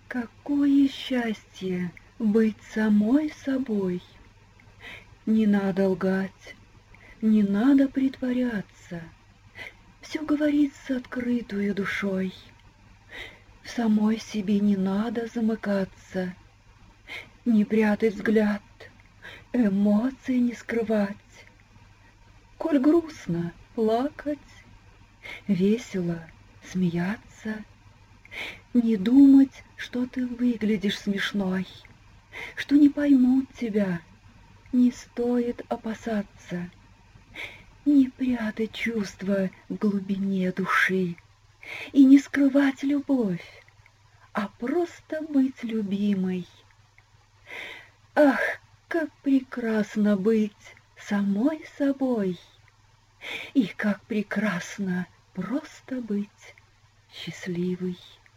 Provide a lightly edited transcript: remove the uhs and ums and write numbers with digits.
Какое счастье быть самой собой! Не надо лгать, не надо притворяться, все говорить с открытую душой. В самой себе не надо замыкаться, не прятать взгляд, эмоций не скрывать. Коль грустно — плакать, весело — смеяться, не думать, что ты выглядишь смешной, что не поймут тебя, не стоит опасаться. Не прятать чувства в глубине души и не скрывать любовь, а просто быть любимой. Ах, как прекрасно быть самой собой! И как прекрасно просто быть счастливой.